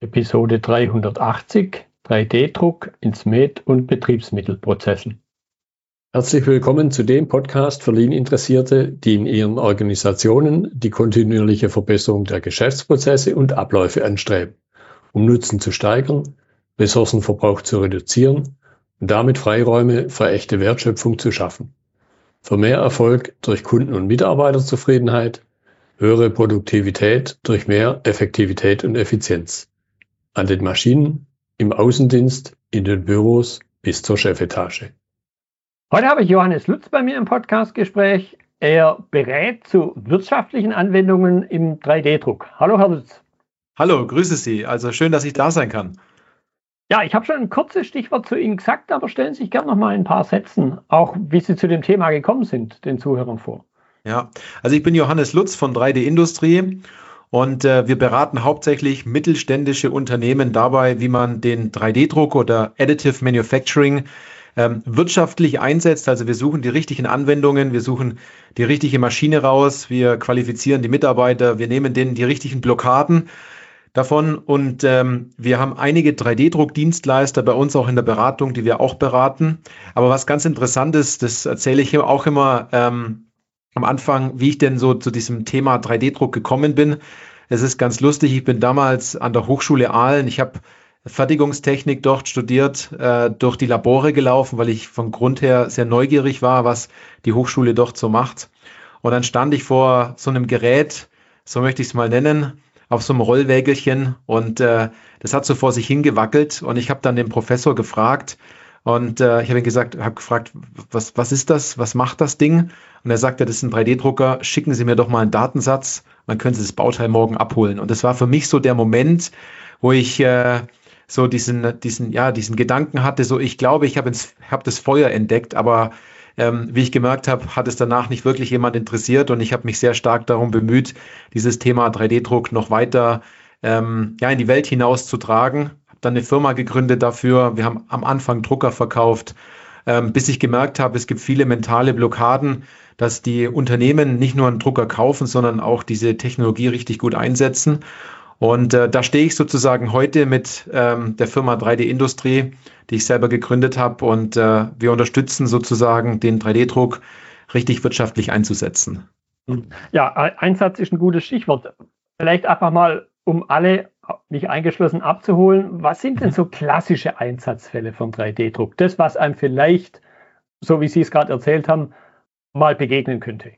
Episode 380 3D-Druck in Med- und Betriebsmittelprozessen. Herzlich willkommen zu dem Podcast für Lean-Interessierte, die in ihren Organisationen die kontinuierliche Verbesserung der Geschäftsprozesse und Abläufe anstreben, um Nutzen zu steigern, Ressourcenverbrauch zu reduzieren und damit Freiräume für echte Wertschöpfung zu schaffen. Für mehr Erfolg durch Kunden- und Mitarbeiterzufriedenheit, höhere Produktivität durch mehr Effektivität und Effizienz. An den Maschinen, im Außendienst, in den Büros bis zur Chefetage. Heute habe ich Johannes Lutz bei mir im Podcastgespräch. Er berät zu wirtschaftlichen Anwendungen im 3D-Druck. Hallo, Herr Lutz. Hallo, grüße Sie. Also schön, dass ich da sein kann. Ja, ich habe schon ein kurzes Stichwort zu Ihnen gesagt, aber stellen Sie sich gerne noch mal in ein paar Sätzen, auch wie Sie zu dem Thema gekommen sind, den Zuhörern vor. Ja, also ich bin Johannes Lutz von 3D Industrie und wir beraten hauptsächlich mittelständische Unternehmen dabei, wie man den 3D-Druck oder Additive Manufacturing wirtschaftlich einsetzt. Also wir suchen die richtigen Anwendungen, wir suchen die richtige Maschine raus, wir qualifizieren die Mitarbeiter, wir nehmen denen die richtigen Blockaden davon und wir haben einige 3D-Druckdienstleister bei uns auch in der Beratung, die wir auch beraten. Aber was ganz interessant ist, das erzähle ich auch immer am Anfang, wie ich denn so zu diesem Thema 3D-Druck gekommen bin. Es ist ganz lustig, ich bin damals an der Hochschule Aalen, ich habe Fertigungstechnik dort studiert, durch die Labore gelaufen, weil ich von Grund her sehr neugierig war, was die Hochschule dort so macht. Und dann stand ich vor so einem Gerät, so möchte ich es mal nennen, auf so einem Rollwägelchen und das hat so vor sich hingewackelt und ich habe dann den Professor gefragt und ich habe gefragt, was ist das, was macht das Ding? Und er sagte, das ist ein 3D-Drucker, schicken Sie mir doch mal einen Datensatz, dann können Sie das Bauteil morgen abholen. Und das war für mich so der Moment, wo ich so diesen Gedanken hatte, so ich glaube, ich habe das Feuer entdeckt, aber wie ich gemerkt habe, hat es danach nicht wirklich jemand interessiert und ich habe mich sehr stark darum bemüht, dieses Thema 3D-Druck noch weiter in die Welt hinauszutragen. Habe dann eine Firma gegründet dafür. Wir haben am Anfang Drucker verkauft, bis ich gemerkt habe, es gibt viele mentale Blockaden, dass die Unternehmen nicht nur einen Drucker kaufen, sondern auch diese Technologie richtig gut einsetzen. Und da stehe ich sozusagen heute mit der Firma 3D Industrie, die ich selber gegründet habe. Und wir unterstützen sozusagen den 3D-Druck richtig wirtschaftlich einzusetzen. Ja, Einsatz ist ein gutes Stichwort. Vielleicht einfach mal, um alle, mich eingeschlossen, abzuholen. Was sind denn so klassische Einsatzfälle vom 3D-Druck? Das, was einem vielleicht, so wie Sie es gerade erzählt haben, mal begegnen könnte.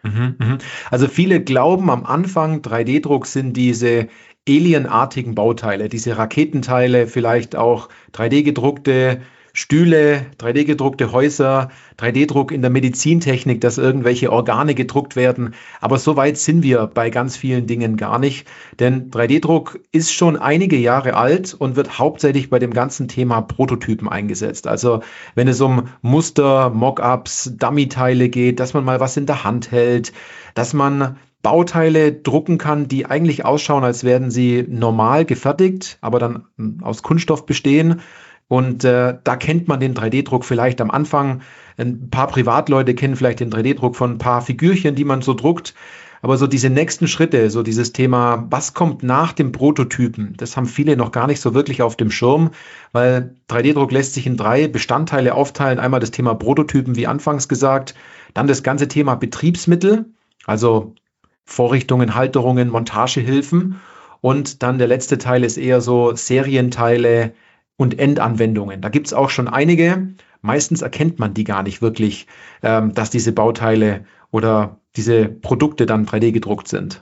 Also viele glauben am Anfang, 3D-Druck sind diese alienartigen Bauteile, diese Raketenteile, vielleicht auch 3D-gedruckte Stühle, 3D-gedruckte Häuser, 3D-Druck in der Medizintechnik, dass irgendwelche Organe gedruckt werden. Aber so weit sind wir bei ganz vielen Dingen gar nicht. Denn 3D-Druck ist schon einige Jahre alt und wird hauptsächlich bei dem ganzen Thema Prototypen eingesetzt. Also wenn es um Muster, Mockups, Dummy-Teile geht, dass man mal was in der Hand hält, dass man Bauteile drucken kann, die eigentlich ausschauen, als werden sie normal gefertigt, aber dann aus Kunststoff bestehen. Und da kennt man den 3D-Druck vielleicht am Anfang. Ein paar Privatleute kennen vielleicht den 3D-Druck von ein paar Figürchen, die man so druckt. Aber so diese nächsten Schritte, so dieses Thema, was kommt nach dem Prototypen, das haben viele noch gar nicht so wirklich auf dem Schirm, weil 3D-Druck lässt sich in 3 Bestandteile aufteilen. Einmal das Thema Prototypen, wie anfangs gesagt, dann das ganze Thema Betriebsmittel, also Vorrichtungen, Halterungen, Montagehilfen. Und dann der letzte Teil ist eher so Serienteile und Endanwendungen. Da gibt es auch schon einige. Meistens erkennt man die gar nicht wirklich, dass diese Bauteile oder diese Produkte dann 3D gedruckt sind.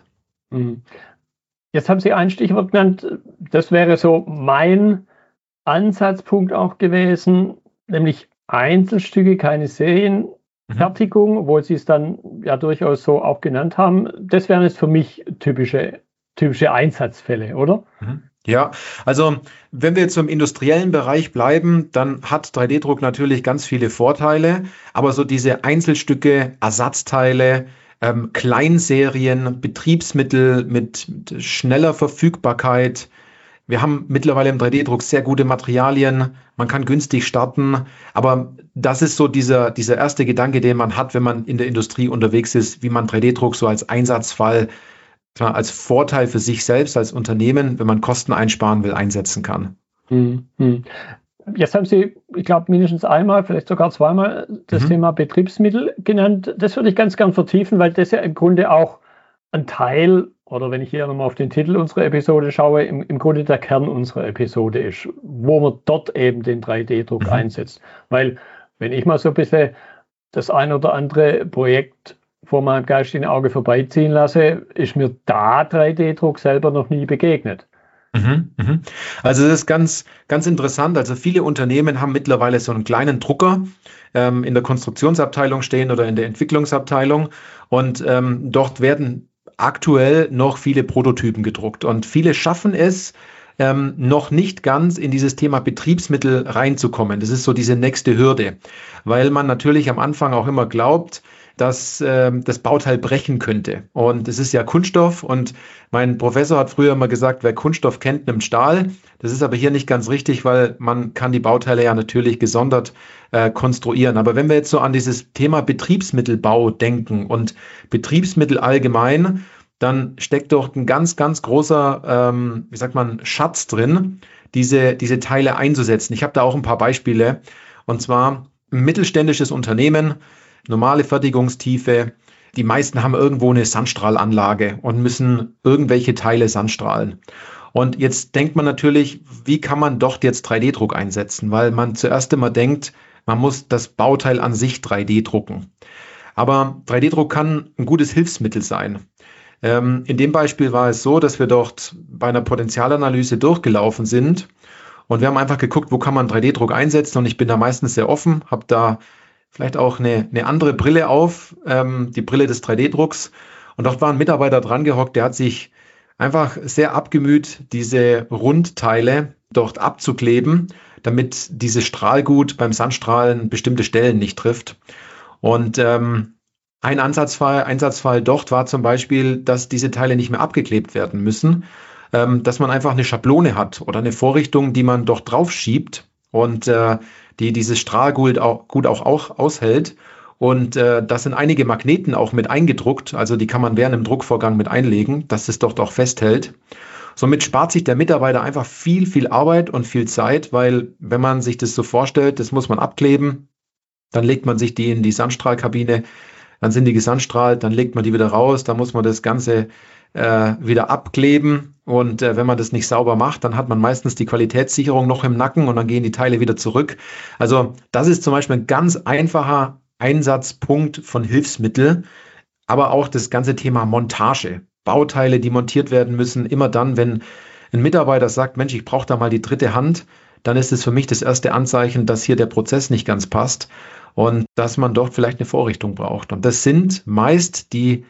Jetzt haben Sie ein Stichwort genannt, das wäre so mein Ansatzpunkt auch gewesen, nämlich Einzelstücke, keine Serienfertigung, obwohl Sie es dann ja durchaus so auch genannt haben. Das wären jetzt für mich typische Einsatzfälle, oder? Ja, also wenn wir jetzt im industriellen Bereich bleiben, dann hat 3D-Druck natürlich ganz viele Vorteile, aber so diese Einzelstücke, Ersatzteile, Kleinserien, Betriebsmittel mit schneller Verfügbarkeit. Wir haben mittlerweile im 3D-Druck sehr gute Materialien, man kann günstig starten, aber das ist so dieser erste Gedanke, den man hat, wenn man in der Industrie unterwegs ist, wie man 3D-Druck so als Einsatzfall als Vorteil für sich selbst als Unternehmen, wenn man Kosten einsparen will, einsetzen kann. Jetzt haben Sie, ich glaube, mindestens einmal, vielleicht sogar zweimal das Thema Betriebsmittel genannt. Das würde ich ganz gern vertiefen, weil das ja im Grunde auch ein Teil, oder wenn ich hier nochmal auf den Titel unserer Episode schaue, im Grunde der Kern unserer Episode ist, wo man dort eben den 3D-Druck einsetzt. Weil, wenn ich mal so ein bisschen das ein oder andere Projekt vor meinem geistigen Auge vorbeiziehen lasse, ist mir da 3D-Druck selber noch nie begegnet. Also das ist ganz, ganz interessant. Also viele Unternehmen haben mittlerweile so einen kleinen Drucker in der Konstruktionsabteilung stehen oder in der Entwicklungsabteilung und dort werden aktuell noch viele Prototypen gedruckt und viele schaffen es, noch nicht ganz in dieses Thema Betriebsmittel reinzukommen. Das ist so diese nächste Hürde, weil man natürlich am Anfang auch immer glaubt, dass das Bauteil brechen könnte. Und es ist ja Kunststoff und mein Professor hat früher immer gesagt, wer Kunststoff kennt, nimmt Stahl. Das ist aber hier nicht ganz richtig, weil man kann die Bauteile ja natürlich gesondert konstruieren. Aber wenn wir jetzt so an dieses Thema Betriebsmittelbau denken und Betriebsmittel allgemein, dann steckt dort ein ganz, ganz großer, Schatz drin, diese Teile einzusetzen. Ich habe da auch ein paar Beispiele. Und zwar ein mittelständisches Unternehmen, normale Fertigungstiefe. Die meisten haben irgendwo eine Sandstrahlanlage und müssen irgendwelche Teile sandstrahlen. Und jetzt denkt man natürlich, wie kann man dort jetzt 3D-Druck einsetzen? Weil man zuerst immer denkt, man muss das Bauteil an sich 3D drucken. Aber 3D-Druck kann ein gutes Hilfsmittel sein. In dem Beispiel war es so, dass wir dort bei einer Potentialanalyse durchgelaufen sind und wir haben einfach geguckt, wo kann man 3D-Druck einsetzen und ich bin da meistens sehr offen, habe da vielleicht auch eine andere Brille auf, die Brille des 3D-Drucks. Und dort war ein Mitarbeiter dran gehockt, der hat sich einfach sehr abgemüht, diese Rundteile dort abzukleben, damit dieses Strahlgut beim Sandstrahlen bestimmte Stellen nicht trifft. Und ein Einsatzfall dort war zum Beispiel, dass diese Teile nicht mehr abgeklebt werden müssen, dass man einfach eine Schablone hat oder eine Vorrichtung, die man dort drauf schiebt und die dieses Strahlgut auch aushält. Und da sind einige Magneten auch mit eingedruckt, also die kann man während dem Druckvorgang mit einlegen, dass es dort auch festhält. Somit spart sich der Mitarbeiter einfach viel, viel Arbeit und viel Zeit, weil wenn man sich das so vorstellt, das muss man abkleben, dann legt man sich die in die Sandstrahlkabine, dann sind die gesandstrahlt, dann legt man die wieder raus, dann muss man das Ganze wieder abkleben und wenn man das nicht sauber macht, dann hat man meistens die Qualitätssicherung noch im Nacken und dann gehen die Teile wieder zurück. Also das ist zum Beispiel ein ganz einfacher Einsatzpunkt von Hilfsmittel, aber auch das ganze Thema Montage. Bauteile, die montiert werden müssen, immer dann, wenn ein Mitarbeiter sagt, Mensch, ich brauche da mal die dritte Hand, dann ist es für mich das erste Anzeichen, dass hier der Prozess nicht ganz passt und dass man dort vielleicht eine Vorrichtung braucht. Und das sind meist die,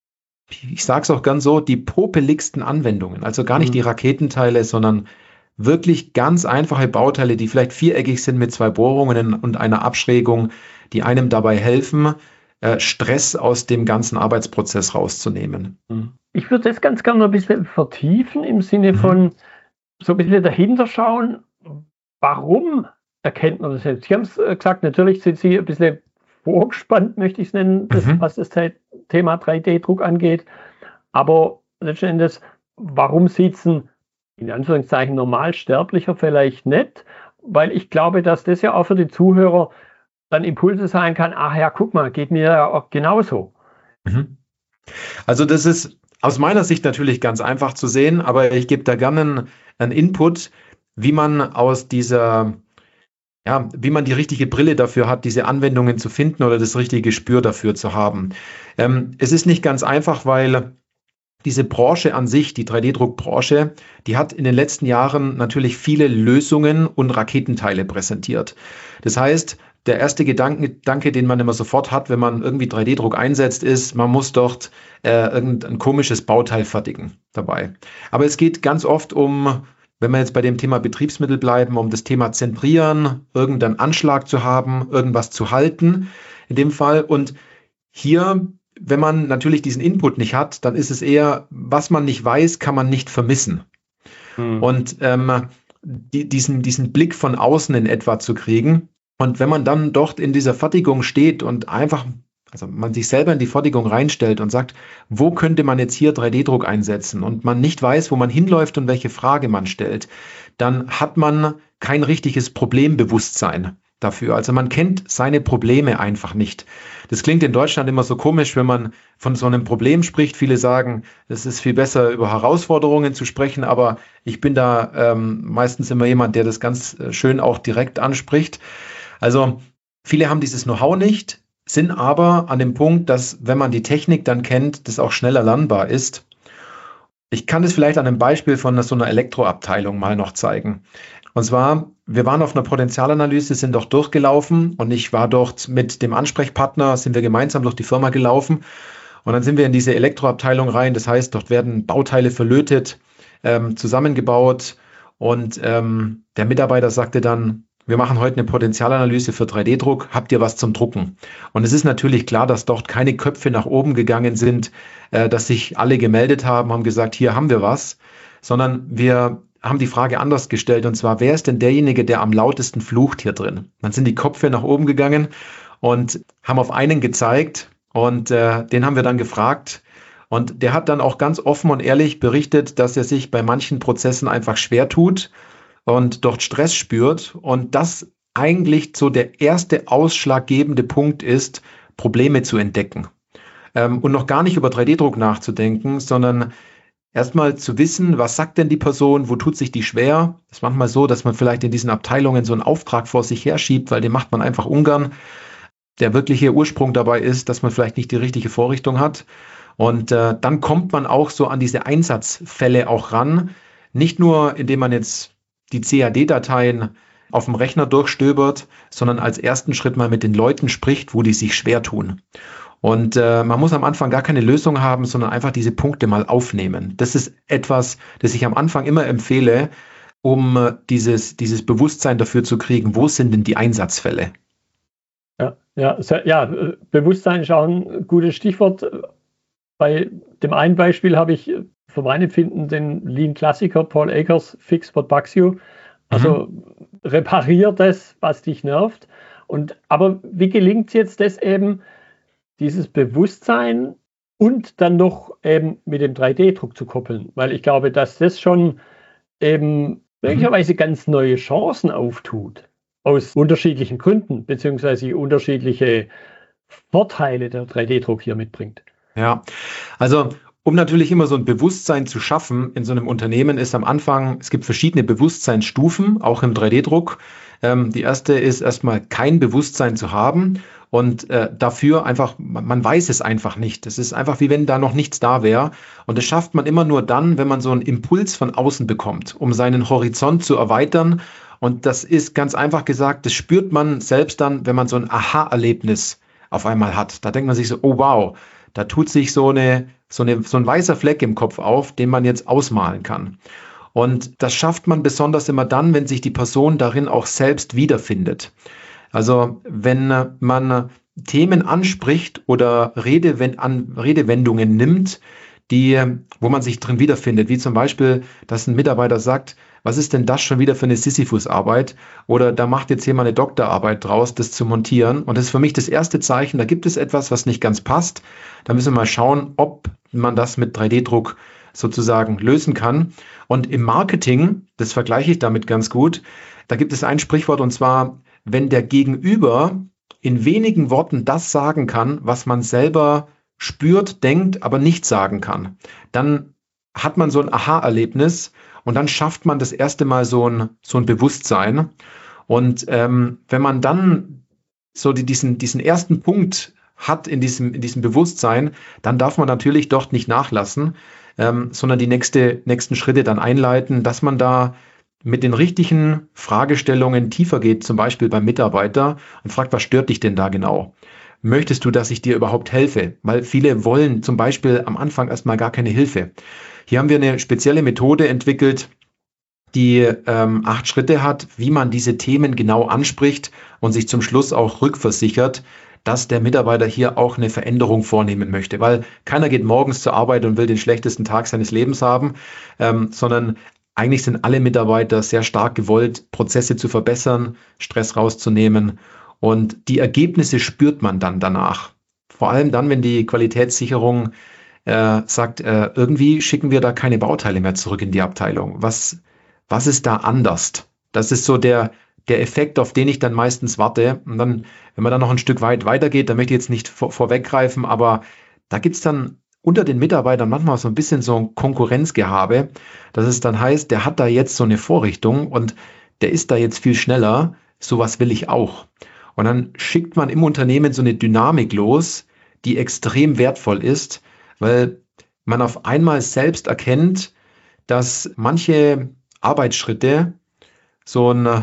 ich sage es auch ganz so, die popeligsten Anwendungen. Also gar nicht die Raketenteile, sondern wirklich ganz einfache Bauteile, die vielleicht viereckig sind mit 2 Bohrungen und einer Abschrägung, die einem dabei helfen, Stress aus dem ganzen Arbeitsprozess rauszunehmen. Ich würde das ganz gerne ein bisschen vertiefen im Sinne von so ein bisschen dahinter schauen, warum erkennt man das jetzt? Sie haben es gesagt, natürlich sind Sie ein bisschen vorgespannt, möchte ich es nennen, was das Thema 3D-Druck angeht. Aber letzten Endes, warum sieht es ein, in Anführungszeichen, Normalsterblicher vielleicht nicht? Weil ich glaube, dass das ja auch für die Zuhörer dann Impulse sein kann, ach ja, guck mal, geht mir ja auch genauso. Also das ist aus meiner Sicht natürlich ganz einfach zu sehen, aber ich gebe da gerne einen Input, wie man aus dieser, wie man die richtige Brille dafür hat, diese Anwendungen zu finden oder das richtige Gespür dafür zu haben. Es ist nicht ganz einfach, weil diese Branche an sich, die 3D-Druckbranche, die hat in den letzten Jahren natürlich viele Lösungen und Raketenteile präsentiert. Das heißt, der erste Gedanke, den man immer sofort hat, wenn man irgendwie 3D-Druck einsetzt, ist, man muss dort irgendein komisches Bauteil fertigen dabei. Aber es geht ganz oft um, wenn wir jetzt bei dem Thema Betriebsmittel bleiben, um das Thema Zentrieren, irgendeinen Anschlag zu haben, irgendwas zu halten in dem Fall. Und hier, wenn man natürlich diesen Input nicht hat, dann ist es eher, was man nicht weiß, kann man nicht vermissen. Und diesen Blick von außen in etwa zu kriegen. Und wenn man dann dort in dieser Fertigung steht und einfach also man sich selber in die Fertigung reinstellt und sagt, wo könnte man jetzt hier 3D-Druck einsetzen und man nicht weiß, wo man hinläuft und welche Frage man stellt, dann hat man kein richtiges Problembewusstsein dafür. Also man kennt seine Probleme einfach nicht. Das klingt in Deutschland immer so komisch, wenn man von so einem Problem spricht. Viele sagen, es ist viel besser, über Herausforderungen zu sprechen, aber ich bin da meistens immer jemand, der das ganz schön auch direkt anspricht. Also viele haben dieses Know-how nicht, sind aber an dem Punkt, dass, wenn man die Technik dann kennt, das auch schneller lernbar ist. Ich kann das vielleicht an einem Beispiel von so einer Elektroabteilung mal noch zeigen. Und zwar, wir waren auf einer Potenzialanalyse, sind dort durchgelaufen und ich war dort mit dem Ansprechpartner, sind wir gemeinsam durch die Firma gelaufen und dann sind wir in diese Elektroabteilung rein. Das heißt, dort werden Bauteile verlötet, zusammengebaut und der Mitarbeiter sagte dann, wir machen heute eine Potenzialanalyse für 3D-Druck, habt ihr was zum Drucken? Und es ist natürlich klar, dass dort keine Köpfe nach oben gegangen sind, dass sich alle gemeldet haben gesagt, hier haben wir was, sondern wir haben die Frage anders gestellt und zwar, wer ist denn derjenige, der am lautesten flucht hier drin? Dann sind die Köpfe nach oben gegangen und haben auf einen gezeigt und den haben wir dann gefragt und der hat dann auch ganz offen und ehrlich berichtet, dass er sich bei manchen Prozessen einfach schwer tut und dort Stress spürt und das eigentlich so der erste ausschlaggebende Punkt ist, Probleme zu entdecken und noch gar nicht über 3D-Druck nachzudenken, sondern erstmal zu wissen, was sagt denn die Person, wo tut sich die schwer. Das ist manchmal so, dass man vielleicht in diesen Abteilungen so einen Auftrag vor sich herschiebt, weil den macht man einfach ungern. Der wirkliche Ursprung dabei ist, dass man vielleicht nicht die richtige Vorrichtung hat. Und dann kommt man auch so an diese Einsatzfälle auch ran. Nicht nur, indem man jetzt die CAD-Dateien auf dem Rechner durchstöbert, sondern als ersten Schritt mal mit den Leuten spricht, wo die sich schwer tun. Und man muss am Anfang gar keine Lösung haben, sondern einfach diese Punkte mal aufnehmen. Das ist etwas, das ich am Anfang immer empfehle, um dieses Bewusstsein dafür zu kriegen, wo sind denn die Einsatzfälle? Ja, Bewusstsein ist auch ein gutes Stichwort. Bei dem einen Beispiel habe ich für mein Empfinden den Lean-Klassiker Paul Akers Fix What Bugs You. Also reparier das, was dich nervt. Aber wie gelingt es jetzt, das eben, dieses Bewusstsein und dann noch eben mit dem 3D-Druck zu koppeln? Weil ich glaube, dass das schon eben möglicherweise ganz neue Chancen auftut. Aus unterschiedlichen Gründen, beziehungsweise unterschiedliche Vorteile der 3D-Druck hier mitbringt. Ja, also um natürlich immer so ein Bewusstsein zu schaffen in so einem Unternehmen ist am Anfang, es gibt verschiedene Bewusstseinsstufen, auch im 3D-Druck. Die erste ist erstmal kein Bewusstsein zu haben und dafür einfach, man weiß es einfach nicht. Es ist einfach wie wenn da noch nichts da wäre und das schafft man immer nur dann, wenn man so einen Impuls von außen bekommt, um seinen Horizont zu erweitern. Und das ist ganz einfach gesagt, das spürt man selbst dann, wenn man so ein Aha-Erlebnis auf einmal hat. Da denkt man sich so, oh wow, da tut sich so ein weißer Fleck im Kopf auf, den man jetzt ausmalen kann. Und das schafft man besonders immer dann, wenn sich die Person darin auch selbst wiederfindet. Also wenn man Themen anspricht oder Redewendungen nimmt, wo man sich drin wiederfindet, wie zum Beispiel, dass ein Mitarbeiter sagt, was ist denn das schon wieder für eine Sisyphus-Arbeit? Oder da macht jetzt jemand eine Doktorarbeit draus, das zu montieren. Und das ist für mich das erste Zeichen, da gibt es etwas, was nicht ganz passt. Da müssen wir mal schauen, ob man das mit 3D-Druck sozusagen lösen kann. Und im Marketing, das vergleiche ich damit ganz gut, da gibt es ein Sprichwort und zwar, wenn der Gegenüber in wenigen Worten das sagen kann, was man selber spürt, denkt, aber nicht sagen kann, dann hat man so ein Aha-Erlebnis und dann schafft man das erste Mal so ein Bewusstsein. Und wenn man dann so diesen ersten Punkt hat in diesem Bewusstsein, dann darf man natürlich dort nicht nachlassen, sondern die nächsten Schritte dann einleiten, dass man da mit den richtigen Fragestellungen tiefer geht, zum Beispiel beim Mitarbeiter und fragt, was stört dich denn da genau? Möchtest du, dass ich dir überhaupt helfe? Weil viele wollen zum Beispiel am Anfang erstmal gar keine Hilfe. Hier haben wir eine spezielle Methode entwickelt, die 8 Schritte hat, wie man diese Themen genau anspricht und sich zum Schluss auch rückversichert, dass der Mitarbeiter hier auch eine Veränderung vornehmen möchte. Weil keiner geht morgens zur Arbeit und will den schlechtesten Tag seines Lebens haben, sondern eigentlich sind alle Mitarbeiter sehr stark gewollt, Prozesse zu verbessern, Stress rauszunehmen. Und die Ergebnisse spürt man dann danach. vor allem dann, wenn die Qualitätssicherung sagt, irgendwie schicken wir da keine Bauteile mehr zurück in die Abteilung. Was ist da anders? Das ist so der Effekt, auf den ich dann meistens warte. Und dann, wenn man dann noch ein Stück weit weitergeht, da möchte ich jetzt nicht vorweggreifen, aber da gibt's dann unter den Mitarbeitern manchmal so ein bisschen so ein Konkurrenzgehabe, dass es dann heißt, der hat da jetzt so eine Vorrichtung und der ist da jetzt viel schneller, sowas will ich auch. Und dann schickt man im Unternehmen so eine Dynamik los, die extrem wertvoll ist, weil man auf einmal selbst erkennt, dass manche Arbeitsschritte so ein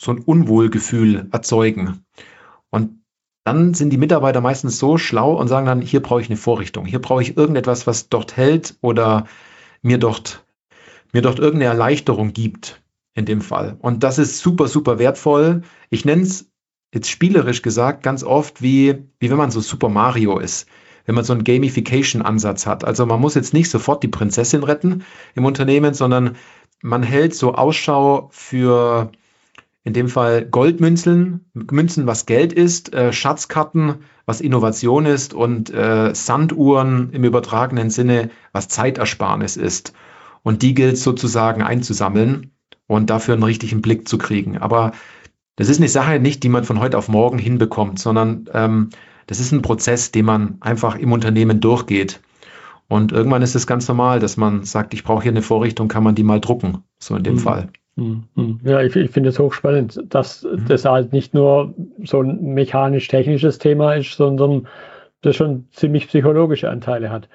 Unwohlgefühl erzeugen. Und dann sind die Mitarbeiter meistens so schlau und sagen dann, hier brauche ich eine Vorrichtung, hier brauche ich irgendetwas, was dort hält oder mir dort irgendeine Erleichterung gibt in dem Fall. Und das ist super, super wertvoll. Ich nenne es jetzt spielerisch gesagt ganz oft wie wenn man so Super Mario ist, wenn man so einen Gamification-Ansatz hat. Also man muss jetzt nicht sofort die Prinzessin retten im Unternehmen, sondern man hält so Ausschau für in dem Fall Goldmünzen, was Geld ist, Schatzkarten, was Innovation ist und Sanduhren im übertragenen Sinne, was Zeitersparnis ist. Und die gilt sozusagen einzusammeln und dafür einen richtigen Blick zu kriegen. Aber das ist eine Sache nicht, die man von heute auf morgen hinbekommt, sondern das ist ein Prozess, den man einfach im Unternehmen durchgeht. Und irgendwann ist es ganz normal, dass man sagt, ich brauche hier eine Vorrichtung, kann man die mal drucken, so in dem Fall. Ja, ich finde es hochspannend, dass das halt nicht nur so ein mechanisch-technisches Thema ist, sondern das schon ziemlich psychologische Anteile hat.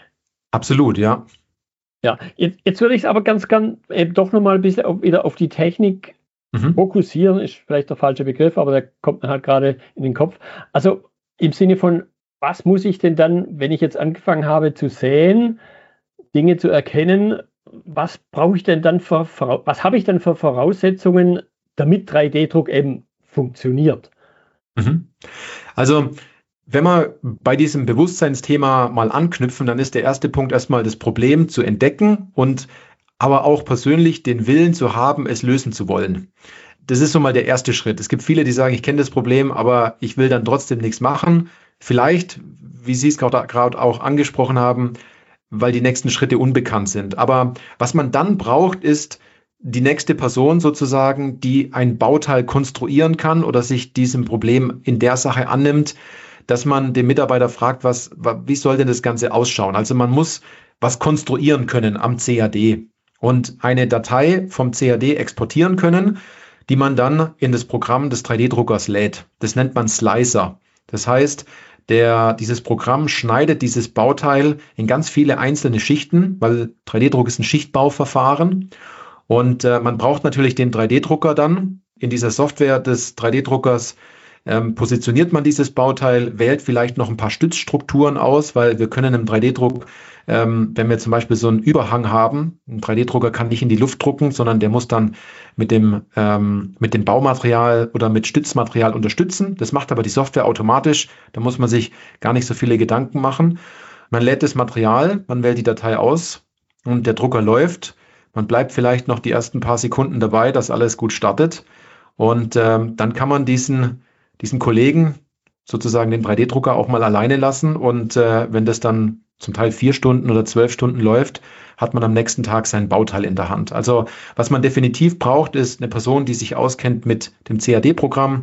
Absolut, ja. Ja, jetzt würde ich es aber ganz gern doch nochmal ein bisschen wieder auf die Technik fokussieren, ist vielleicht der falsche Begriff, aber der kommt mir halt gerade in den Kopf. Also im Sinne von, was muss ich denn dann, wenn ich jetzt angefangen habe zu säen, Dinge zu erkennen, was brauche ich denn dann was habe ich denn für Voraussetzungen, damit 3D-Druck eben funktioniert? Also, wenn wir bei diesem Bewusstseinsthema mal anknüpfen, dann ist der erste Punkt erstmal das Problem zu entdecken und aber auch persönlich den Willen zu haben, es lösen zu wollen. Das ist so mal der erste Schritt. Es gibt viele, die sagen, ich kenne das Problem, aber ich will dann trotzdem nichts machen. Vielleicht, wie Sie es gerade auch angesprochen haben, weil die nächsten Schritte unbekannt sind. Aber was man dann braucht, ist die nächste Person sozusagen, die ein Bauteil konstruieren kann oder sich diesem Problem in der Sache annimmt, dass man den Mitarbeiter fragt, wie soll denn das Ganze ausschauen? Also man muss was konstruieren können am CAD und eine Datei vom CAD exportieren können, die man dann in das Programm des 3D-Druckers lädt. Das nennt man Slicer. Das heißt, dieses Programm schneidet dieses Bauteil in ganz viele einzelne Schichten, weil 3D-Druck ist ein Schichtbauverfahren. Und man braucht natürlich den 3D-Drucker dann. In dieser Software des 3D-Druckers positioniert man dieses Bauteil, wählt vielleicht noch ein paar Stützstrukturen aus, weil wir können im 3D-Druck, wenn wir zum Beispiel so einen Überhang haben, ein 3D-Drucker kann nicht in die Luft drucken, sondern der muss dann mit dem Baumaterial oder mit Stützmaterial unterstützen. Das macht aber die Software automatisch. Da muss man sich gar nicht so viele Gedanken machen. Man lädt das Material, man wählt die Datei aus und der Drucker läuft. Man bleibt vielleicht noch die ersten paar Sekunden dabei, dass alles gut startet. Und dann kann man diesen Kollegen, sozusagen den 3D-Drucker, auch mal alleine lassen. Und wenn das dann zum Teil 4 Stunden oder 12 Stunden läuft, hat man am nächsten Tag sein Bauteil in der Hand. Also was man definitiv braucht, ist eine Person, die sich auskennt mit dem CAD-Programm,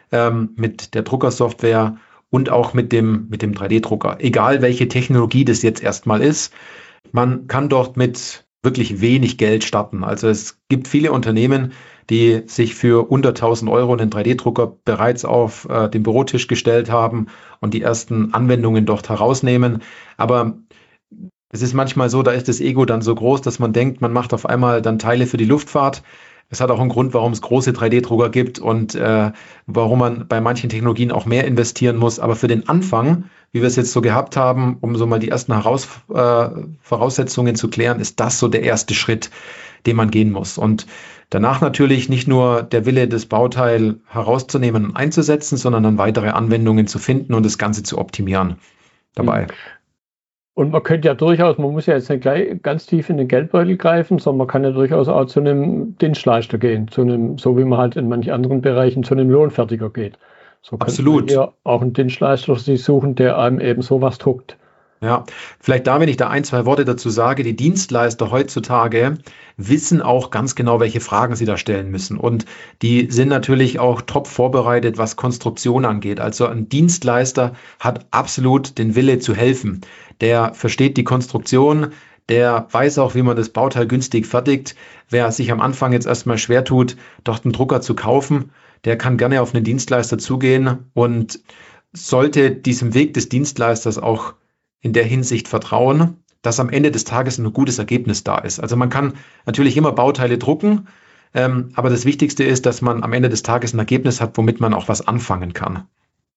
mit der Druckersoftware und auch mit dem 3D-Drucker. Egal welche Technologie das jetzt erstmal ist, man kann dort mit wirklich wenig Geld starten. Also es gibt viele Unternehmen, die sich für unter 1.000 Euro einen 3D-Drucker bereits auf den Bürotisch gestellt haben und die ersten Anwendungen dort herausnehmen. Aber es ist manchmal so, da ist das Ego dann so groß, dass man denkt, man macht auf einmal dann Teile für die Luftfahrt. Es hat auch einen Grund, warum es große 3D-Drucker gibt und warum man bei manchen Technologien auch mehr investieren muss. Aber für den Anfang, wie wir es jetzt so gehabt haben, um so mal die ersten Voraussetzungen zu klären, ist das so der erste Schritt, den man gehen muss. Und danach natürlich nicht nur der Wille, das Bauteil herauszunehmen und einzusetzen, sondern dann weitere Anwendungen zu finden und das Ganze zu optimieren dabei. Und man könnte ja durchaus, man muss ja jetzt nicht gleich ganz tief in den Geldbeutel greifen, sondern man kann ja durchaus auch zu einem Dienstleister gehen, so wie man halt in manchen anderen Bereichen zu einem Lohnfertiger geht. So Absolut. Ja, auch einen Dienstleister sich suchen, der einem eben sowas druckt. Ja, vielleicht da, wenn ich da ein, zwei Worte dazu sage, die Dienstleister heutzutage wissen auch ganz genau, welche Fragen sie da stellen müssen. Und die sind natürlich auch top vorbereitet, was Konstruktion angeht. Also ein Dienstleister hat absolut den Wille zu helfen. Der versteht die Konstruktion, der weiß auch, wie man das Bauteil günstig fertigt. Wer sich am Anfang jetzt erstmal schwer tut, dort einen Drucker zu kaufen, der kann gerne auf einen Dienstleister zugehen und sollte diesem Weg des Dienstleisters auch in der Hinsicht vertrauen, dass am Ende des Tages ein gutes Ergebnis da ist. Also man kann natürlich immer Bauteile drucken, aber das Wichtigste ist, dass man am Ende des Tages ein Ergebnis hat, womit man auch was anfangen kann.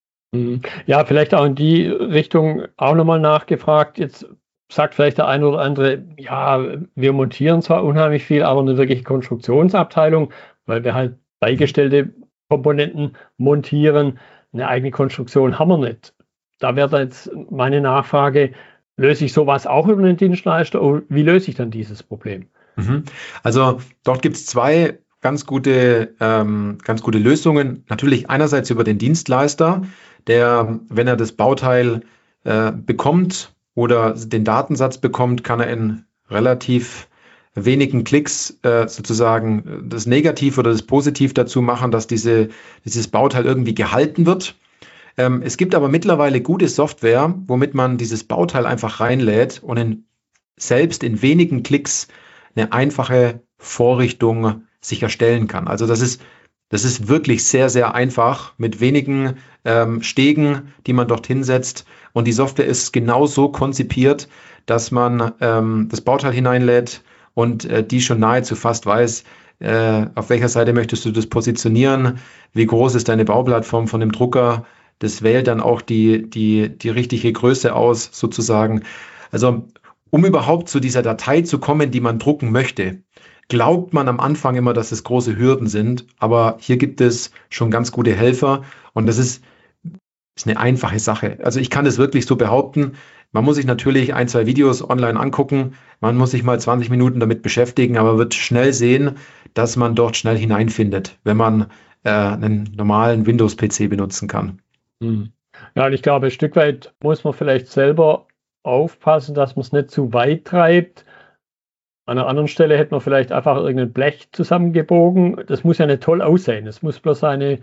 Ja, vielleicht auch in die Richtung auch nochmal nachgefragt. Jetzt sagt vielleicht der eine oder andere, ja, wir montieren zwar unheimlich viel, aber eine wirkliche Konstruktionsabteilung, weil wir halt beigestellte Komponenten montieren. Eine eigene Konstruktion haben wir nicht. Da wäre jetzt meine Nachfrage, löse ich sowas auch über einen Dienstleister oder wie löse ich dann dieses Problem? Also dort gibt es zwei ganz gute Lösungen. Natürlich einerseits über den Dienstleister, der, wenn er das Bauteil bekommt oder den Datensatz bekommt, kann er in relativ wenigen Klicks sozusagen das Negativ oder das Positiv dazu machen, dass dieses Bauteil irgendwie gehalten wird. Es gibt aber mittlerweile gute Software, womit man dieses Bauteil einfach reinlädt und selbst in wenigen Klicks eine einfache Vorrichtung sich erstellen kann. Also das ist wirklich sehr, sehr einfach mit wenigen Stegen, die man dort hinsetzt. Und die Software ist genau so konzipiert, dass man das Bauteil hineinlädt und die schon nahezu fast weiß, auf welcher Seite möchtest du das positionieren, wie groß ist deine Bauplattform von dem Drucker. Das wählt dann auch die richtige Größe aus, sozusagen. Also, um überhaupt zu dieser Datei zu kommen, die man drucken möchte, glaubt man am Anfang immer, dass es große Hürden sind. Aber hier gibt es schon ganz gute Helfer. Und das ist eine einfache Sache. Also ich kann es wirklich so behaupten. Man muss sich natürlich ein, zwei Videos online angucken. Man muss sich mal 20 Minuten damit beschäftigen, aber wird schnell sehen, dass man dort schnell hineinfindet, wenn man einen normalen Windows-PC benutzen kann. Ja, und ich glaube, ein Stück weit muss man vielleicht selber aufpassen, dass man es nicht zu weit treibt. An einer anderen Stelle hätte man vielleicht einfach irgendein Blech zusammengebogen. Das muss ja nicht toll aussehen. Es muss bloß seinen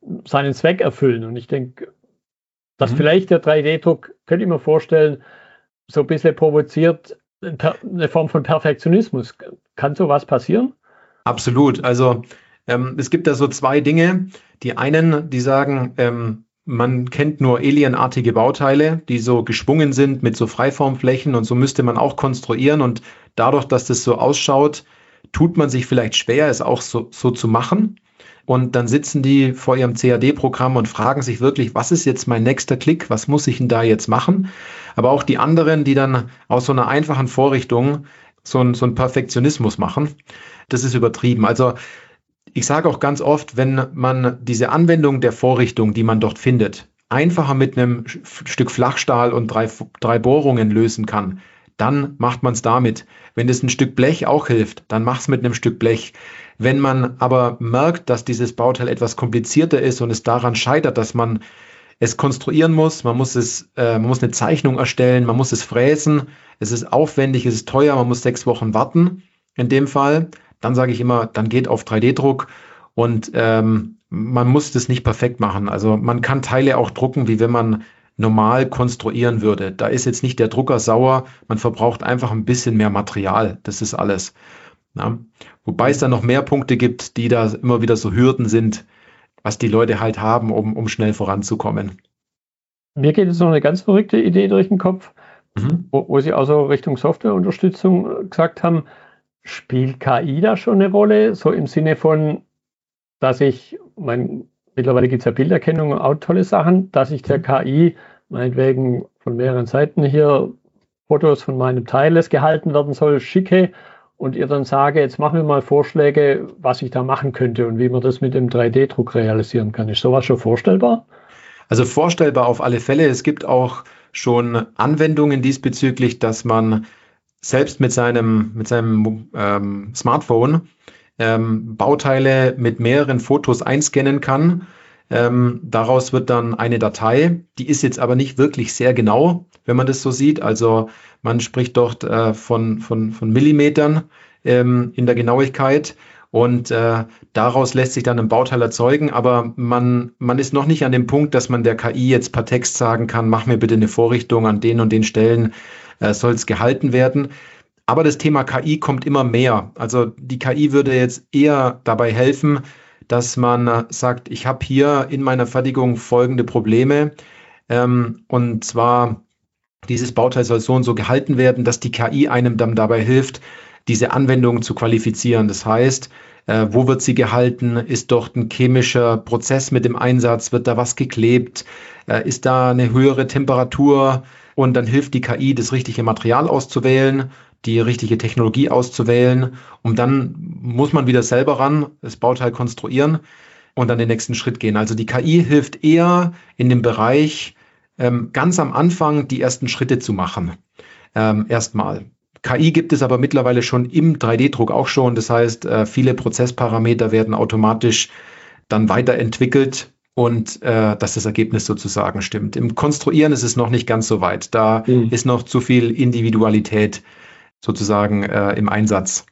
Zweck erfüllen. Und ich denke, dass vielleicht der 3D-Druck, könnte ich mir vorstellen, so ein bisschen provoziert, eine Form von Perfektionismus. Kann sowas passieren? Absolut. Also es gibt da so zwei Dinge. Die einen, die sagen, man kennt nur alienartige Bauteile, die so geschwungen sind mit so Freiformflächen und so müsste man auch konstruieren und dadurch, dass das so ausschaut, tut man sich vielleicht schwer, es auch so zu machen. Und dann sitzen die vor ihrem CAD-Programm und fragen sich wirklich, was ist jetzt mein nächster Klick? Was muss ich denn da jetzt machen? Aber auch die anderen, die dann aus so einer einfachen Vorrichtung so einen Perfektionismus machen, das ist übertrieben. Also ich sage auch ganz oft, wenn man diese Anwendung der Vorrichtung, die man dort findet, einfacher mit einem Stück Flachstahl und drei Bohrungen lösen kann, dann macht man es damit. Wenn es ein Stück Blech auch hilft, dann mach es mit einem Stück Blech. Wenn man aber merkt, dass dieses Bauteil etwas komplizierter ist und es daran scheitert, dass man es konstruieren muss, man muss eine Zeichnung erstellen, man muss es fräsen, es ist aufwendig, es ist teuer, man muss 6 Wochen warten in dem Fall, dann sage ich immer, dann geht auf 3D-Druck und man muss das nicht perfekt machen. Also man kann Teile auch drucken, wie wenn man normal konstruieren würde. Da ist jetzt nicht der Drucker sauer, man verbraucht einfach ein bisschen mehr Material. Das ist alles. Ja. Wobei es dann noch mehr Punkte gibt, die da immer wieder so Hürden sind, was die Leute halt haben, um schnell voranzukommen. Mir geht jetzt noch eine ganz verrückte Idee durch den Kopf, wo Sie also Richtung Softwareunterstützung gesagt haben, spielt KI da schon eine Rolle? So im Sinne von, dass mittlerweile gibt es ja Bilderkennung und auch tolle Sachen, dass ich der KI meinetwegen von mehreren Seiten hier Fotos von meinem Teil, das gehalten werden soll, schicke und ihr dann sage, jetzt machen wir mal Vorschläge, was ich da machen könnte und wie man das mit dem 3D-Druck realisieren kann. Ist sowas schon vorstellbar? Also vorstellbar auf alle Fälle. Es gibt auch schon Anwendungen diesbezüglich, dass man selbst mit seinem Smartphone Bauteile mit mehreren Fotos einscannen kann. Daraus wird dann eine Datei, die ist jetzt aber nicht wirklich sehr genau, wenn man das so sieht. Also man spricht dort von Millimetern in der Genauigkeit. Und daraus lässt sich dann ein Bauteil erzeugen, aber man ist noch nicht an dem Punkt, dass man der KI jetzt per Text sagen kann, mach mir bitte eine Vorrichtung an den und den Stellen, soll es gehalten werden. Aber das Thema KI kommt immer mehr. Also die KI würde jetzt eher dabei helfen, dass man sagt, ich habe hier in meiner Fertigung folgende Probleme. Und zwar, dieses Bauteil soll so und so gehalten werden, dass die KI einem dann dabei hilft, diese Anwendung zu qualifizieren. Das heißt, wo wird sie gehalten? Ist dort ein chemischer Prozess mit dem Einsatz? Wird da was geklebt? Ist da eine höhere Temperatur? Und dann hilft die KI, das richtige Material auszuwählen, die richtige Technologie auszuwählen. Und dann muss man wieder selber ran, das Bauteil konstruieren und dann den nächsten Schritt gehen. Also die KI hilft eher in dem Bereich, ganz am Anfang die ersten Schritte zu machen. Erstmal. KI gibt es aber mittlerweile schon im 3D-Druck auch schon. Das heißt, viele Prozessparameter werden automatisch dann weiterentwickelt und dass das Ergebnis sozusagen stimmt. Im Konstruieren ist es noch nicht ganz so weit. Da ist noch zu viel Individualität sozusagen im Einsatz.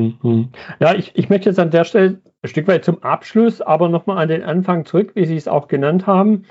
Ja, ich möchte jetzt an der Stelle ein Stück weit zum Abschluss, aber nochmal an den Anfang zurück, wie Sie es auch genannt haben.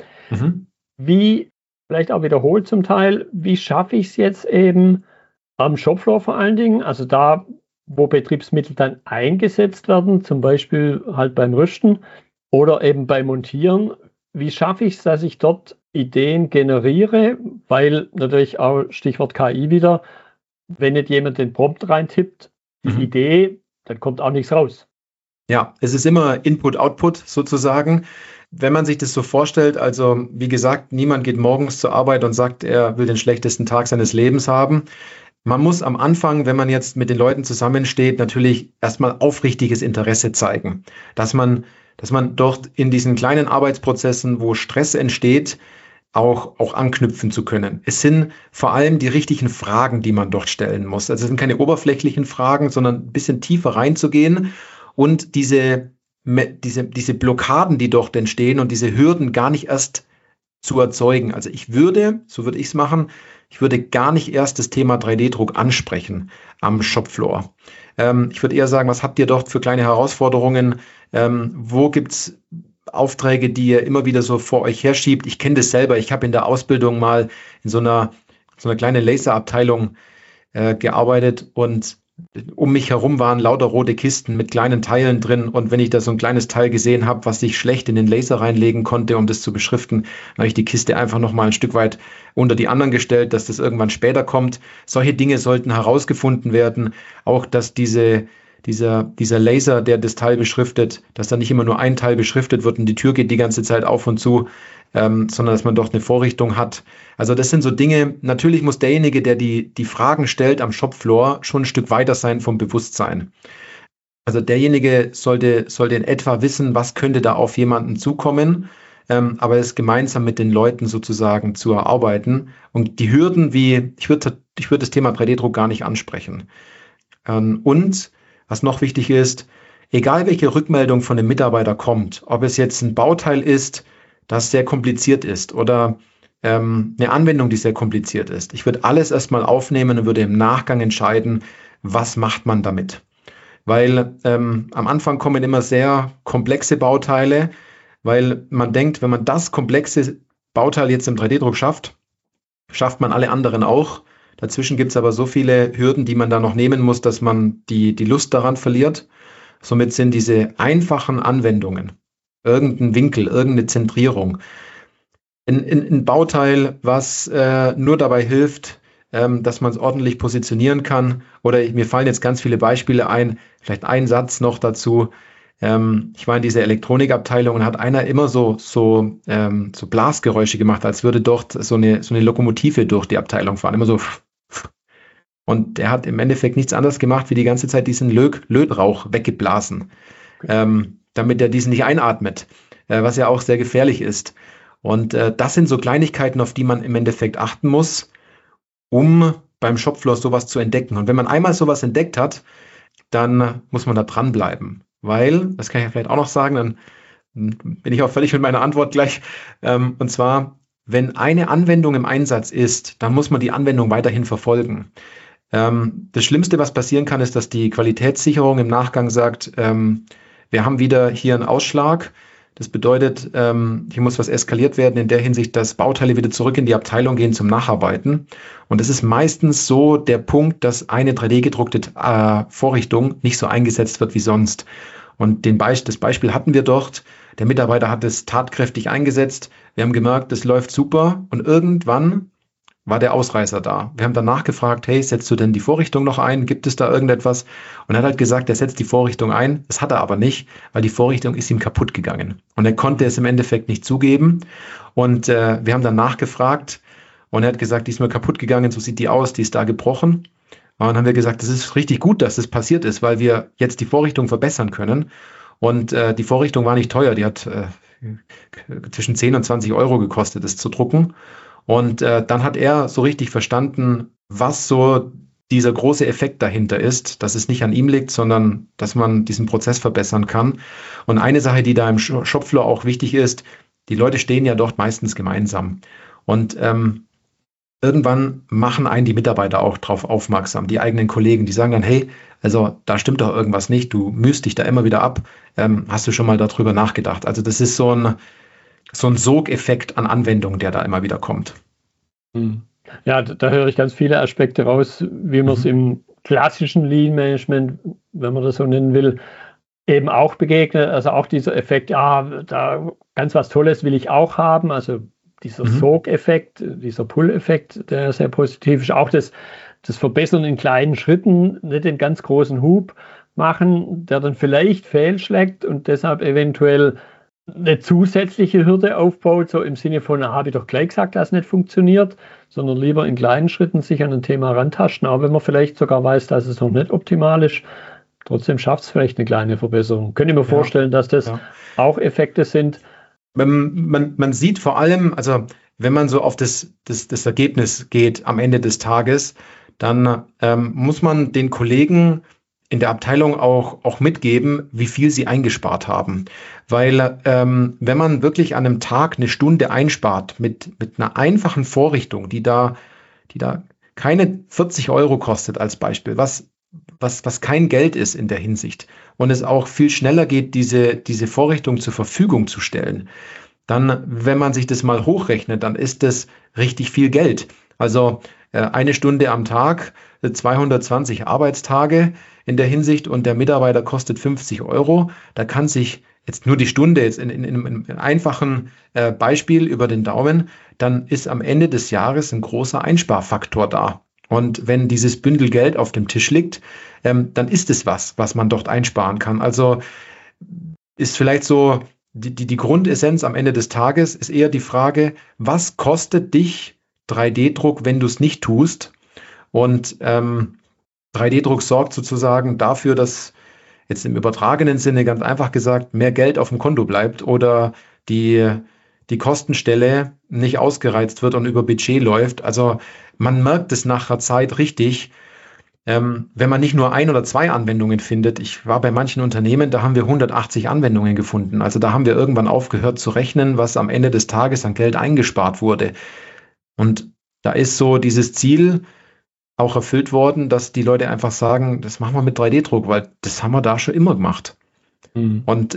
Wie, vielleicht auch wiederholt zum Teil, wie schaffe ich es jetzt eben am Shopfloor vor allen Dingen, also da, wo Betriebsmittel dann eingesetzt werden, zum Beispiel halt beim Rüsten oder eben beim Montieren, wie schaffe ich es, dass ich dort Ideen generiere, weil natürlich auch Stichwort KI wieder, wenn nicht jemand den Prompt reintippt, die Idee, dann kommt auch nichts raus. Ja, es ist immer Input-Output sozusagen. Wenn man sich das so vorstellt, also wie gesagt, niemand geht morgens zur Arbeit und sagt, er will den schlechtesten Tag seines Lebens haben. Man muss am Anfang, wenn man jetzt mit den Leuten zusammensteht, natürlich erstmal aufrichtiges Interesse zeigen, dass man dort in diesen kleinen Arbeitsprozessen, wo Stress entsteht, auch anknüpfen zu können. Es sind vor allem die richtigen Fragen, die man dort stellen muss. Also es sind keine oberflächlichen Fragen, sondern ein bisschen tiefer reinzugehen und diese Blockaden, die dort entstehen und diese Hürden gar nicht erst zu erzeugen. Also so würde ich es machen, ich würde gar nicht erst das Thema 3D-Druck ansprechen am Shopfloor. Ich würde eher sagen, was habt ihr dort für kleine Herausforderungen? Wo gibt's Aufträge, die ihr immer wieder so vor euch herschiebt? Ich kenne das selber. Ich habe in der Ausbildung mal in so einer kleinen Laserabteilung gearbeitet und um mich herum waren lauter rote Kisten mit kleinen Teilen drin. Und wenn ich da so ein kleines Teil gesehen habe, was ich schlecht in den Laser reinlegen konnte, um das zu beschriften, dann habe ich die Kiste einfach noch mal ein Stück weit unter die anderen gestellt, dass das irgendwann später kommt. Solche Dinge sollten herausgefunden werden. Auch, dass dieser Laser, der das Teil beschriftet, dass da nicht immer nur ein Teil beschriftet wird und die Tür geht die ganze Zeit auf und zu, sondern dass man doch eine Vorrichtung hat. Also das sind so Dinge, natürlich muss derjenige, der die Fragen stellt am Shopfloor, schon ein Stück weiter sein vom Bewusstsein. Also derjenige sollte in etwa wissen, was könnte da auf jemanden zukommen, aber es gemeinsam mit den Leuten sozusagen zu erarbeiten. Und die Hürden ich würde das Thema 3D-Druck gar nicht ansprechen. Und was noch wichtig ist, egal welche Rückmeldung von dem Mitarbeiter kommt, ob es jetzt ein Bauteil ist, das sehr kompliziert ist oder eine Anwendung, die sehr kompliziert ist. Ich würde alles erstmal aufnehmen und würde im Nachgang entscheiden, was macht man damit. Weil am Anfang kommen immer sehr komplexe Bauteile, weil man denkt, wenn man das komplexe Bauteil jetzt im 3D-Druck schafft man alle anderen auch. Dazwischen gibt es aber so viele Hürden, die man da noch nehmen muss, dass man die Lust daran verliert. Somit sind diese einfachen Anwendungen, irgendein Winkel, irgendeine Zentrierung, ein Bauteil, was nur dabei hilft, dass man es ordentlich positionieren kann. Oder mir fallen jetzt ganz viele Beispiele ein, vielleicht ein Satz noch dazu. Ich war in dieser Elektronikabteilung und hat einer immer so Blasgeräusche gemacht, als würde dort so eine Lokomotive durch die Abteilung fahren, immer so. Und der hat im Endeffekt nichts anderes gemacht, wie die ganze Zeit diesen Lötrauch weggeblasen, damit er diesen nicht einatmet, was ja auch sehr gefährlich ist. Und das sind so Kleinigkeiten, auf die man im Endeffekt achten muss, um beim Shopfloor sowas zu entdecken. Und wenn man einmal sowas entdeckt hat, dann muss man da dranbleiben. Weil, das kann ich ja vielleicht auch noch sagen, bin ich auch völlig mit meiner Antwort gleich. Und zwar, wenn eine Anwendung im Einsatz ist, dann muss man die Anwendung weiterhin verfolgen. Das Schlimmste, was passieren kann, ist, dass die Qualitätssicherung im Nachgang sagt, wir haben wieder hier einen Ausschlag. Das bedeutet, hier muss was eskaliert werden in der Hinsicht, dass Bauteile wieder zurück in die Abteilung gehen zum Nacharbeiten. Und es ist meistens so der Punkt, dass eine 3D-gedruckte Vorrichtung nicht so eingesetzt wird wie sonst. Und das Beispiel hatten wir dort. Der Mitarbeiter hat es tatkräftig eingesetzt. Wir haben gemerkt, das läuft super. Und irgendwann war der Ausreißer da. Wir haben dann nachgefragt, hey, setzt du denn die Vorrichtung noch ein? Gibt es da irgendetwas? Und er hat halt gesagt, er setzt die Vorrichtung ein. Das hat er aber nicht, weil die Vorrichtung ist ihm kaputt gegangen. Und er konnte es im Endeffekt nicht zugeben. Und wir haben dann nachgefragt und er hat gesagt, die ist mir kaputt gegangen, so sieht die aus, die ist da gebrochen. Und dann haben wir gesagt, das ist richtig gut, dass das passiert ist, weil wir jetzt die Vorrichtung verbessern können. Und die Vorrichtung war nicht teuer, die hat zwischen 10 und 20 Euro gekostet, das zu drucken. Und dann hat er so richtig verstanden, was so dieser große Effekt dahinter ist, dass es nicht an ihm liegt, sondern dass man diesen Prozess verbessern kann. Und eine Sache, die da im Shopfloor auch wichtig ist, die Leute stehen ja dort meistens gemeinsam. Und irgendwann machen einen die Mitarbeiter auch darauf aufmerksam, die eigenen Kollegen, die sagen dann, hey, also da stimmt doch irgendwas nicht, du mühst dich da immer wieder ab, hast du schon mal darüber nachgedacht? Also das ist so ein Sogeffekt an Anwendung, der da immer wieder kommt. Ja, da höre ich ganz viele Aspekte raus, wie man es im klassischen Lean-Management, wenn man das so nennen will, eben auch begegnet. Also auch dieser Effekt, ja, da ganz was Tolles will ich auch haben. Also dieser Sog-Effekt, dieser Pull-Effekt, der sehr positiv ist. Auch das Verbessern in kleinen Schritten, nicht den ganz großen Hub machen, der dann vielleicht fehlschlägt und deshalb eventuell eine zusätzliche Hürde aufbaut, so im Sinne von, habe ich doch gleich gesagt, dass es nicht funktioniert, sondern lieber in kleinen Schritten sich an ein Thema rantasten, auch wenn man vielleicht sogar weiß, dass es noch nicht optimal ist. Trotzdem schafft es vielleicht eine kleine Verbesserung. Könnte ich mir vorstellen, dass das auch Effekte sind. Man sieht vor allem, also wenn man so auf das Ergebnis geht am Ende des Tages, dann muss man den Kollegen in der Abteilung auch mitgeben, wie viel sie eingespart haben. Weil wenn man wirklich an einem Tag eine Stunde einspart mit einer einfachen Vorrichtung, die da keine 40 Euro kostet als Beispiel, was kein Geld ist in der Hinsicht und es auch viel schneller geht, diese Vorrichtung zur Verfügung zu stellen, dann, wenn man sich das mal hochrechnet, dann ist das richtig viel Geld. Also eine Stunde am Tag, 220 Arbeitstage in der Hinsicht und der Mitarbeiter kostet 50 Euro. Da kann sich jetzt nur die Stunde, jetzt in einem einfachen Beispiel über den Daumen, dann ist am Ende des Jahres ein großer Einsparfaktor da. Und wenn dieses Bündel Geld auf dem Tisch liegt, dann ist es was man dort einsparen kann. Also ist vielleicht so die Grundessenz am Ende des Tages ist eher die Frage, was kostet dich 3D-Druck, wenn du es nicht tust? Und 3D-Druck sorgt sozusagen dafür, dass jetzt im übertragenen Sinne ganz einfach gesagt mehr Geld auf dem Konto bleibt oder die Kostenstelle nicht ausgereizt wird und über Budget läuft. Also man merkt es nach einer Zeit richtig, wenn man nicht nur 1 oder 2 Anwendungen findet. Ich war bei manchen Unternehmen, da haben wir 180 Anwendungen gefunden. Also da haben wir irgendwann aufgehört zu rechnen, was am Ende des Tages an Geld eingespart wurde. Und da ist so dieses Ziel auch erfüllt worden, dass die Leute einfach sagen, das machen wir mit 3D-Druck, weil das haben wir da schon immer gemacht. Und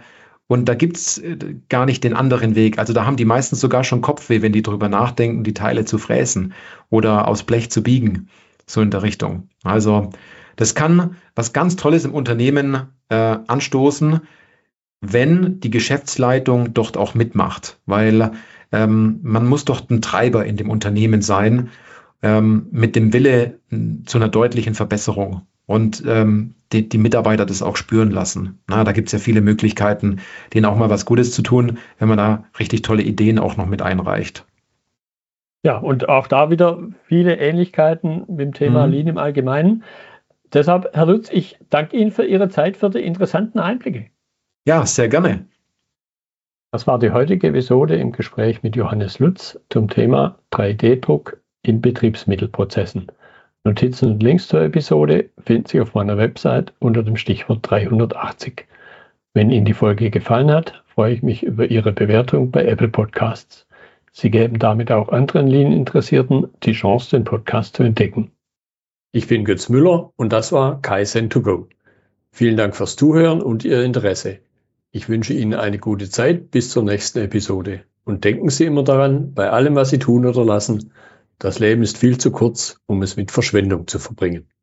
da gibt's gar nicht den anderen Weg. Also da haben die meistens sogar schon Kopfweh, wenn die drüber nachdenken, die Teile zu fräsen oder aus Blech zu biegen. So in der Richtung. Also das kann was ganz Tolles im Unternehmen anstoßen, wenn die Geschäftsleitung dort auch mitmacht. Weil man muss doch ein Treiber in dem Unternehmen sein, mit dem Wille zu einer deutlichen Verbesserung. Und die Mitarbeiter das auch spüren lassen. Da gibt es ja viele Möglichkeiten, denen auch mal was Gutes zu tun, wenn man da richtig tolle Ideen auch noch mit einreicht. Ja, und auch da wieder viele Ähnlichkeiten mit dem Thema Lean im Allgemeinen. Deshalb, Herr Lutz, ich danke Ihnen für Ihre Zeit, für die interessanten Einblicke. Ja, sehr gerne. Das war die heutige Episode im Gespräch mit Johannes Lutz zum Thema 3D-Druck in Betriebsmittelprozessen. Notizen und Links zur Episode finden Sie auf meiner Website unter dem Stichwort 380. Wenn Ihnen die Folge gefallen hat, freue ich mich über Ihre Bewertung bei Apple Podcasts. Sie geben damit auch anderen Lean-Interessierten die Chance, den Podcast zu entdecken. Ich bin Götz Müller und das war Kaizen2Go. Vielen Dank fürs Zuhören und Ihr Interesse. Ich wünsche Ihnen eine gute Zeit bis zur nächsten Episode. Und denken Sie immer daran, bei allem, was Sie tun oder lassen, das Leben ist viel zu kurz, um es mit Verschwendung zu verbringen.